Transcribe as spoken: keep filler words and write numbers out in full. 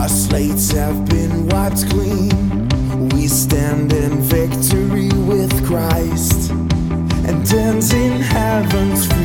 Our slates have been wiped clean. We stand in victory with Christ and dance in heaven's